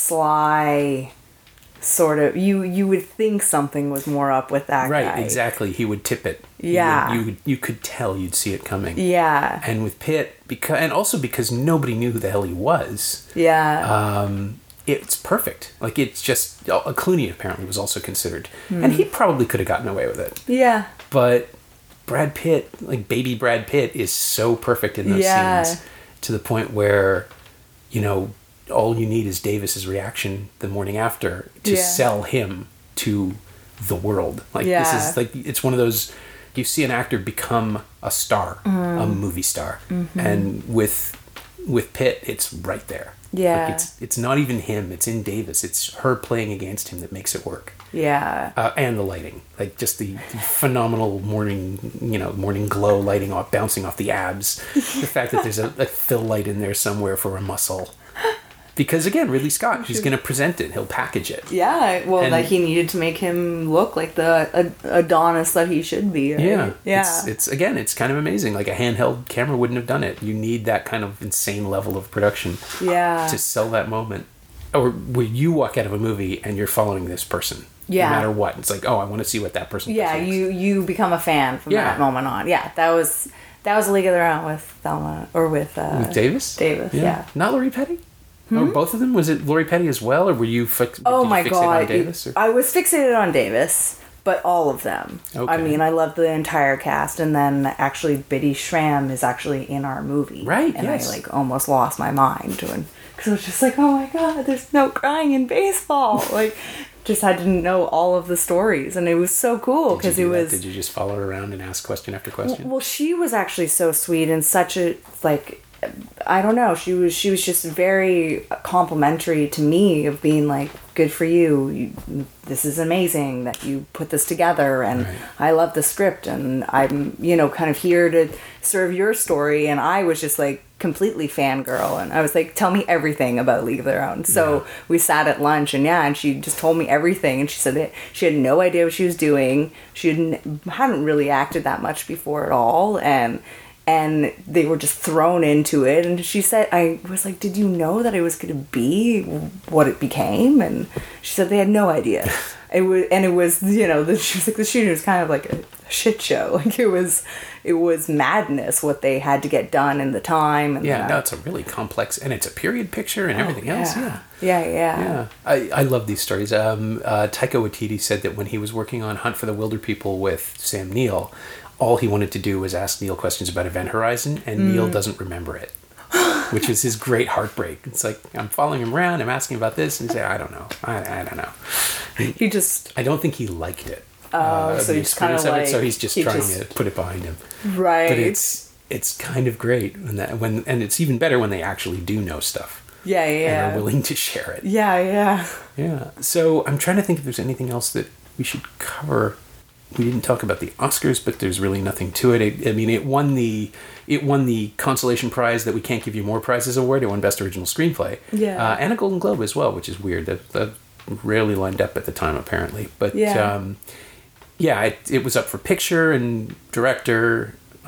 sly sort of. You you would think something was more up with that right, guy. Right, exactly. He would tip it. Yeah, you, would, you you could tell you'd see it coming. Yeah, and with Pitt, because and also because nobody knew who the hell he was. Yeah. Um. It's perfect. Like, it's just... Uh, Clooney apparently was also considered. Mm. And he probably could have gotten away with it. Yeah. But Brad Pitt, like, baby Brad Pitt, is so perfect in those yeah. scenes to the point where, you know, all you need is Davis's reaction the morning after to yeah. sell him to the world. Like, yeah. this is, like, it's one of those... You see an actor become a star, mm. a movie star. Mm-hmm. And with with Pitt, it's right there. Yeah. Like it's it's not even him, it's in Davis. It's her playing against him that makes it work. Yeah. Uh, and the lighting. Like just the, the phenomenal morning, you know, morning glow lighting off, bouncing off the abs. The fact that there's a, a fill light in there somewhere for a muscle. Because again, Ridley Scott, he's going to present it. He'll package it. Yeah, well, and, like he needed to make him look like the Ad- Adonis that he should be. Right? Yeah, yeah. It's, it's again, it's kind of amazing. Like a handheld camera wouldn't have done it. You need that kind of insane level of production. Yeah. To sell that moment, or where you walk out of a movie and you're following this person. Yeah. No matter what, it's like, oh, I want to see what that person. Yeah, you you become a fan from yeah. that moment on. Yeah, that was that was A League of Their Own with Thelma or with uh, with Davis. Davis, yeah. yeah. Not Lori Petty. Hmm? Oh, both of them? Was it Lori Petty as well, or were you, fix- oh you my fixated God. on Davis? Or? I was fixated on Davis, but all of them. Okay. I mean, I loved the entire cast, and then actually Bitty Schramm is actually in our movie. Right, and yes. I like almost lost my mind because I was just like, oh my God, there's no crying in baseball. Like, just had to know all of the stories, and it was so cool because it was. That? Did you just follow her around and ask question after question? Well, she was actually so sweet and such a like. I don't know. She was she was just very complimentary to me of being like, good for you. you this is amazing that you put this together, and right. I love the script, and I'm you know kind of here to serve your story. And I was just like completely fangirl, and I was like, tell me everything about League of Their Own. So yeah. we sat at lunch, and yeah, and she just told me everything, and she said that she had no idea what she was doing. She hadn't, hadn't really acted that much before at all, and. And they were just thrown into it. And she said, I was like, did you know that it was going to be what it became? And she said they had no idea. It was, and it was, you know, the, she was like, the shooting was kind of like a shit show. Like it was, it was madness what they had to get done in the time. And yeah, the, no, it's a really complex, and it's a period picture and oh, everything yeah. else. Yeah. Yeah, yeah. Yeah. I, I love these stories. Um, uh, Taika Waititi said that when he was working on Hunt for the Wilderpeople with Sam Neill, all he wanted to do was ask Neil questions about Event Horizon, and mm. Neil doesn't remember it, which is his great heartbreak. It's like, I'm following him around, I'm asking about this, and he said, I don't know. I, I don't know. He, he just... I don't think he liked it. Oh, uh, so he's kind of like... It, so he's just he trying just, to put it behind him. Right. But it's it's kind of great, when that, when and it's even better when they actually do know stuff. Yeah, yeah. And are willing to share it. Yeah, yeah. Yeah. So I'm trying to think if there's anything else that we should cover. We didn't talk about the Oscars, but there's really nothing to it. I, I mean, it won the it won the consolation prize that we can't give you more prizes award. It won Best Original Screenplay, yeah, uh, and a Golden Globe as well, which is weird. That, that rarely lined up at the time, apparently. But yeah, um, yeah, it, it was up for picture and director.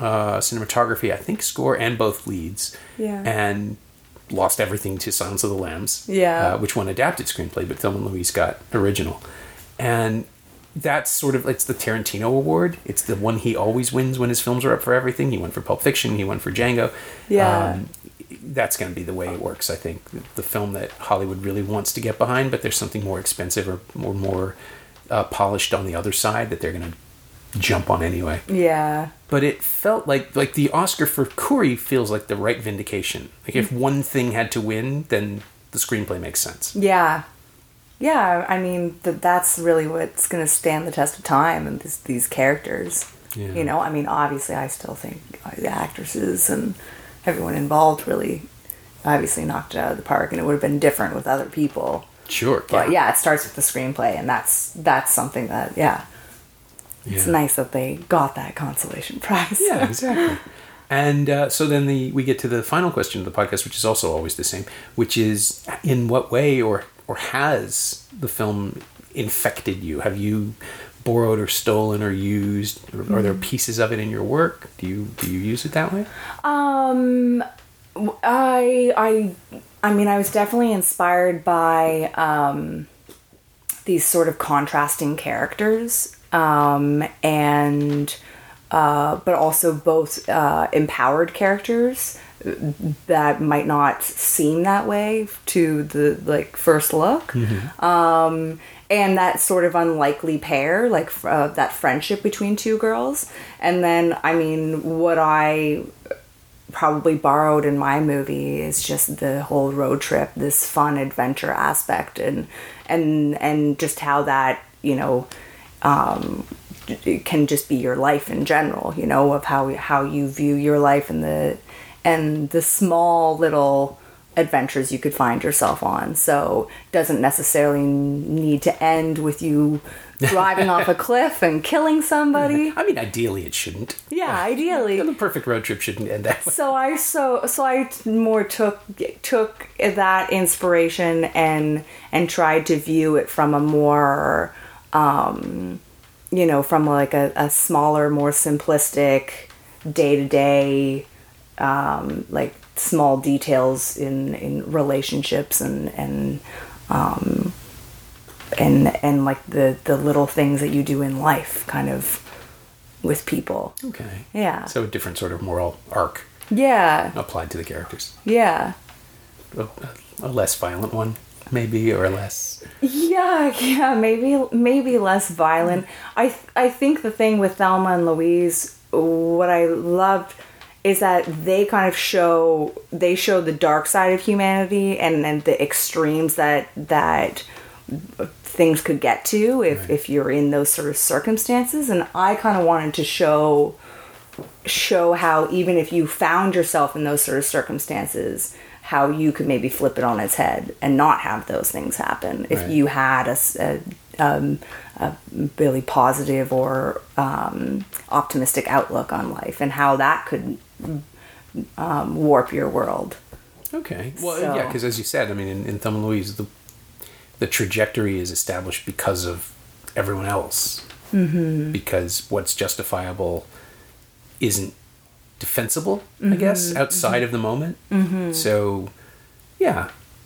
uh, cinematography, I think score and both leads. Yeah. And lost everything to Silence of the Lambs. Yeah. Uh, which won adapted screenplay, but Thelma and Louise got original. And that's sort of, it's the Tarantino award. It's the one he always wins when his films are up for everything. He won for Pulp Fiction. He won for Django. Yeah. Um, that's going to be the way it works, I think. The film that Hollywood really wants to get behind, but there's something more expensive or more, more uh, polished on the other side that they're going to jump on anyway. Yeah. But it felt like like the Oscar for Kuri feels like the right vindication. Like if one thing had to win, then the screenplay makes sense. Yeah. Yeah, I mean, th- that's really what's going to stand the test of time, and this, these characters. Yeah. You know, I mean, obviously, I still think the actresses and everyone involved really, obviously, knocked it out of the park, and it would have been different with other people. Sure. But yeah, it starts with the screenplay, and that's that's something that, yeah, it's Yeah. nice that they got that consolation prize. Yeah, exactly. And uh, so then the we get to the final question of the podcast, which is also always the same, which is in what way or or has the film infected you? Have you borrowed or stolen or used? Or are there pieces of it in your work? Do you do you use it that way? Um, I I I mean, I was definitely inspired by um, these sort of contrasting characters, um, and uh, but also both uh, empowered characters that might not seem that way to the like first look. Mm-hmm. Um, and that sort of unlikely pair, like uh, that friendship between two girls. And then, I mean, what I probably borrowed in my movie is just the whole road trip, this fun adventure aspect, and and and just how that, you know, um, it can just be your life in general, you know, of how how you view your life and the and the small little adventures you could find yourself on. So it doesn't necessarily need to end with you driving off a cliff and killing somebody. I mean, ideally it shouldn't. Yeah, ideally. The perfect road trip shouldn't end that way. So I so so I more took took that inspiration and and tried to view it from a more um you know, from like a, a smaller, more simplistic day to day um like small details in in relationships and and um and and like the the little things that you do in life kind of with people. Okay. Yeah. So a different sort of moral arc Yeah. applied to the characters. Yeah. A, a less violent one, maybe, or a less... Yeah, yeah, maybe maybe less violent. I th- I think the thing with Thelma and Louise, what I loved is that they kind of show they show the dark side of humanity and, and the extremes that that things could get to if, right. if you're in those sort of circumstances. And I kind of wanted to show show how even if you found yourself in those sort of circumstances, how you could maybe flip it on its head and not have those things happen if right. you had a, a, um, a really positive or um, optimistic outlook on life, and how that could um, warp your world. Okay. Well, So- yeah, because as you said, I mean, in, in Thelma and Louise, the, the trajectory is established because of everyone else. Mm-hmm. Because what's justifiable isn't defensible, mm-hmm. I guess, outside mm-hmm. of the moment. Mm-hmm. So, yeah.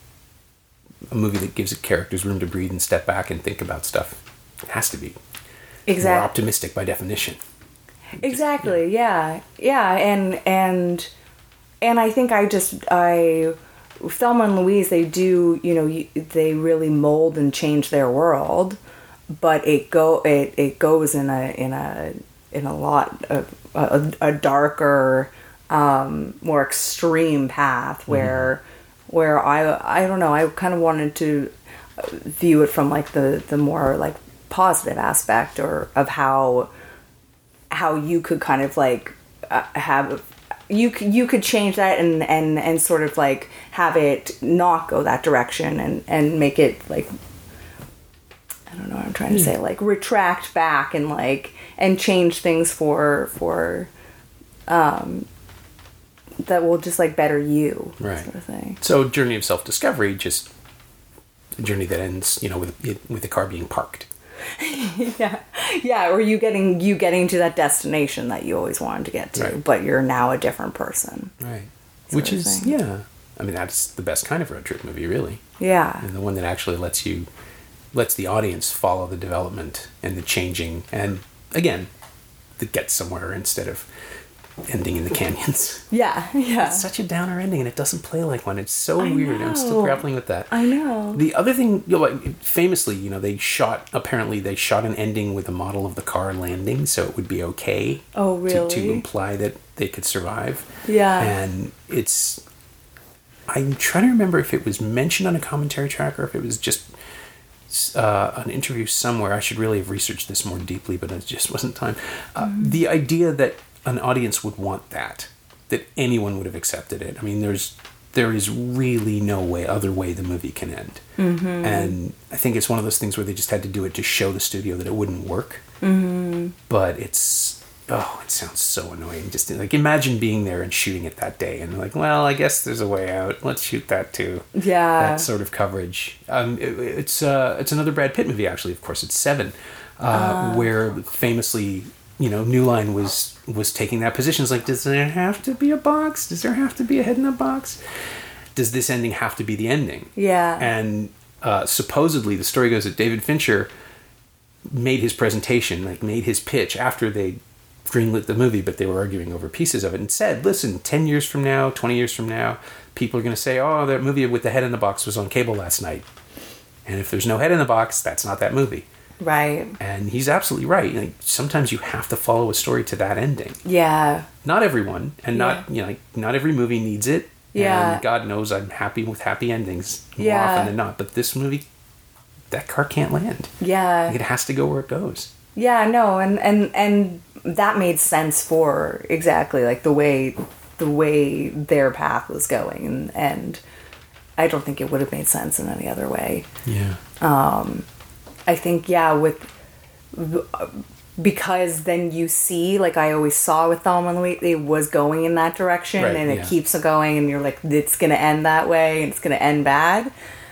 A movie that gives characters room to breathe and step back and think about stuff has to be Exactly. more optimistic by definition. Exactly. Yeah. yeah. Yeah. And, and, and I think I just, I, Thelma and Louise, they do, you know, they really mold and change their world, but it go, it, it goes in a, in a, in a lot of a, a darker, um, more extreme path where, mm-hmm. where I, I don't know, I kind of wanted to view it from like the, the more like positive aspect or of how, how you could kind of like uh, have, you could, you could change that and, and, and sort of like have it not go that direction and, and make it like, I don't know what I'm trying to say, like retract back and like, and change things for, for, um, that will just like better you. Right. Sort of thing. So journey of self-discovery, just a journey that ends, you know, with with the car being parked. yeah, yeah, or you getting you getting to that destination that you always wanted to get to, right. but you're now a different person. Right. Which is, thing. yeah. I mean, that's the best kind of road trip movie, really. Yeah. And the one that actually lets you, lets the audience follow the development and the changing, and again, that gets somewhere instead of ending in the canyons. Yeah, yeah. It's such a downer ending, and it doesn't play like one. It's so I weird. know. I'm still grappling with that. I know. The other thing, you know, like, famously, you know, they shot, apparently they shot an ending with a model of the car landing, so it would be okay. Oh, really? To, to imply that they could survive. Yeah. And it's, I'm trying to remember if it was mentioned on a commentary track or if it was just uh, an interview somewhere. I should really have researched this more deeply, but it just wasn't time. Uh, mm. The idea that an audience would want that, that anyone would have accepted it. I mean, there's there is really no way, other way the movie can end. Mm-hmm. And I think it's one of those things where they just had to do it to show the studio that it wouldn't work. Mm-hmm. But it's, oh, it sounds so annoying. Just like, imagine being there and shooting it that day and like, well, I guess there's a way out. Let's shoot that too. Yeah. That sort of coverage. Um, it, it's uh, it's another Brad Pitt movie, actually. Of course, it's Seven, uh, uh. where famously, you know, New Line was was taking that position. It's like, does there have to be a box? Does there have to be a head in a box? Does this ending have to be the ending? Yeah. And uh, supposedly, the story goes that David Fincher made his presentation, like made his pitch after they greenlit the movie, but they were arguing over pieces of it, and said, listen, ten years from now, twenty years from now, people are going to say, oh, that movie with the head in the box was on cable last night. And if there's no head in the box, that's not that movie. Right. And he's absolutely right. Like, sometimes you have to follow a story to that ending. Yeah. Not everyone, and not, yeah. you know, like, not every movie needs it. Yeah. And God knows I'm happy with happy endings more yeah. often than not. But this movie, that car can't land. Yeah. Like, it has to go where it goes. Yeah, no, and, and, and that made sense for exactly like the way the way their path was going, and, and I don't think it would have made sense in any other way. Yeah. Um, I think, yeah, with, because then you see, like I always saw with Thelma and Louise, it was going in that direction, right, and it yeah. keeps going, and you're like, it's going to end that way, and it's going to end bad,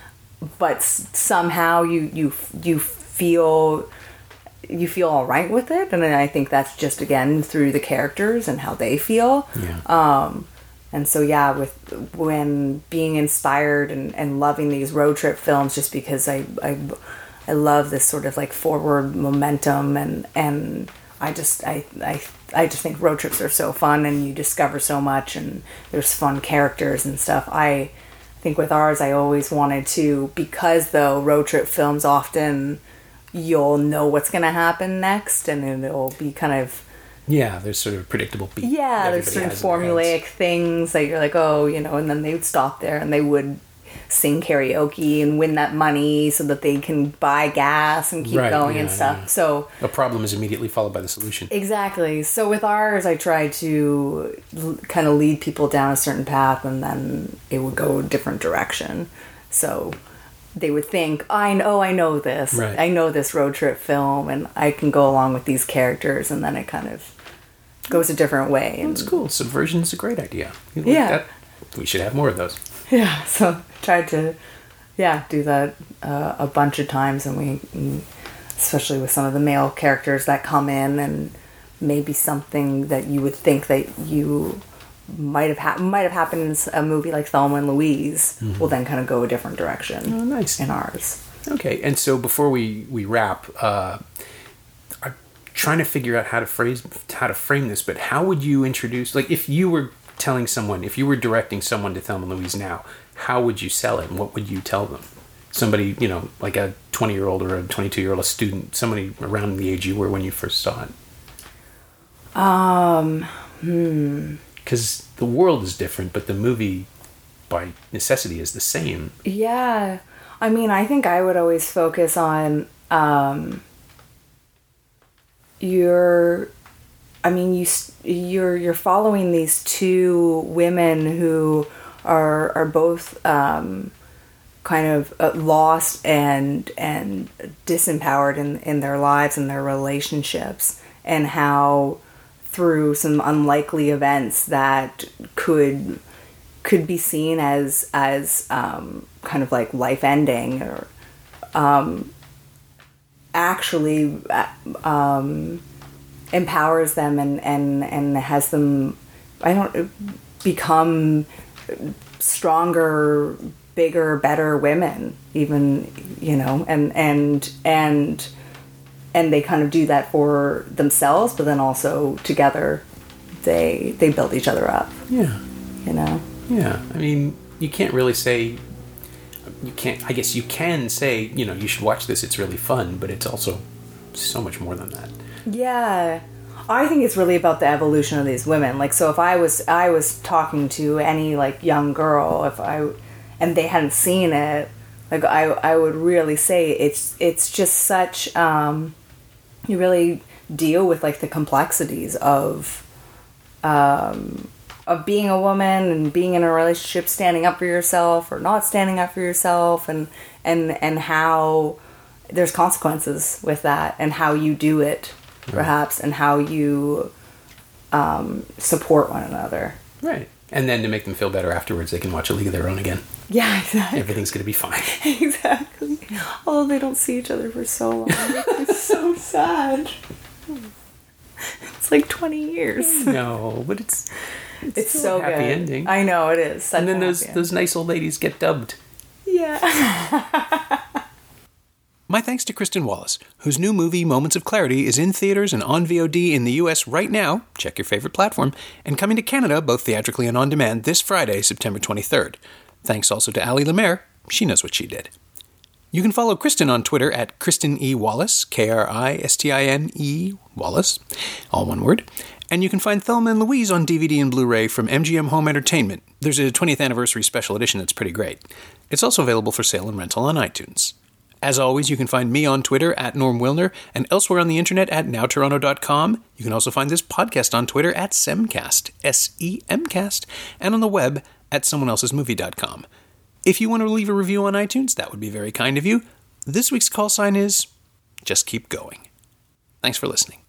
but somehow you, you, you feel, you feel all right with it, and then I think that's just, again, through the characters and how they feel. Yeah. Um, and so, yeah, with when being inspired and, and loving these road trip films, just because I, I I love this sort of like forward momentum, and and I just I, I I just think road trips are so fun, and you discover so much, and there's fun characters and stuff. I think with ours, I always wanted to, because though road trip films often you'll know what's going to happen next, and it'll be kind of yeah there's sort of predictable beat. Yeah, there's certain formulaic things that you're like, oh, you know, and then they would stop there and they would sing karaoke and win that money so that they can buy gas and keep right, going yeah, and stuff. Yeah. So a problem is immediately followed by the solution. Exactly. So with ours, I try to l- kind of lead people down a certain path, and then it would go a different direction. So they would think, I know, I know this. Right. I know this road trip film, and I can go along with these characters, and then it kind of goes a different way. And that's cool. Subversion is a great idea. Like yeah. That, we should have more of those. Yeah, so tried to, yeah, do that uh, a bunch of times, and we, especially with some of the male characters that come in, and maybe something that you would think that you might have ha- might have happened in a movie like Thelma and Louise, mm-hmm. will then kind of go a different direction. Oh, nice. In ours. Okay, and so before we we wrap, uh, I'm trying to figure out how to phrase how to frame this. But how would you introduce, like, if you were telling someone, if you were directing someone to Thelma and Louise now, how would you sell it, and what would you tell them? Somebody, you know, like a twenty-year-old or a twenty-two-year-old, a student, somebody around the age you were when you first saw it. Um, hmm. Because the world is different, but the movie, by necessity, is the same. Yeah. I mean, I think I would always focus on um, your... I mean, you you're you're following these two women who are are both um, kind of uh, lost and and disempowered in in their lives and their relationships, and how through some unlikely events that could could be seen as as um, kind of like life ending, or um, actually um, empowers them and, and, and has them, I don't, become stronger, bigger, better women, even, you know, and, and, and, and they kind of do that for themselves, but then also together they, they build each other up. Yeah. You know? Yeah. I mean, you can't really say, you can't, I guess you can say, you know, you should watch this, it's really fun, but it's also so much more than that. Yeah. I think it's really about the evolution of these women. Like, so if I was, I was talking to any, like, young girl, if I, and they hadn't seen it, like, I, I would really say it's, it's just such, um, you really deal with, like, the complexities of, um, of being a woman and being in a relationship, standing up for yourself or not standing up for yourself, and, and, and how there's consequences with that, and how you do it, perhaps, and how you um, support one another. Right. And then to make them feel better afterwards, they can watch A League of Their Own again. Yeah, exactly. Everything's going to be fine. Exactly. Although they don't see each other for so long. It's so sad. It's like twenty years. No, but it's it's, it's still so a happy good. ending. I know, it is. Such and then a those happy those nice old ladies get dubbed. Yeah. My thanks to Kristen Wallace, whose new movie Moments of Clarity is in theaters and on V O D in the U S right now, check your favorite platform, and coming to Canada both theatrically and on demand this Friday, September twenty-third. Thanks also to Ali Lemaire. She knows what she did. You can follow Kristen on Twitter at Kristen E. Wallace, K R I S T I N E Wallace, all one word. And you can find Thelma and Louise on D V D and Blu-ray from M G M Home Entertainment. There's a twentieth anniversary special edition that's pretty great. It's also available for sale and rental on iTunes. As always, you can find me on Twitter at Norm Wilner and elsewhere on the internet at now toronto dot com. You can also find this podcast on Twitter at Semcast, S E M cast, and on the web at someone else's movie dot com. If you want to leave a review on iTunes, that would be very kind of you. This week's call sign is just keep going. Thanks for listening.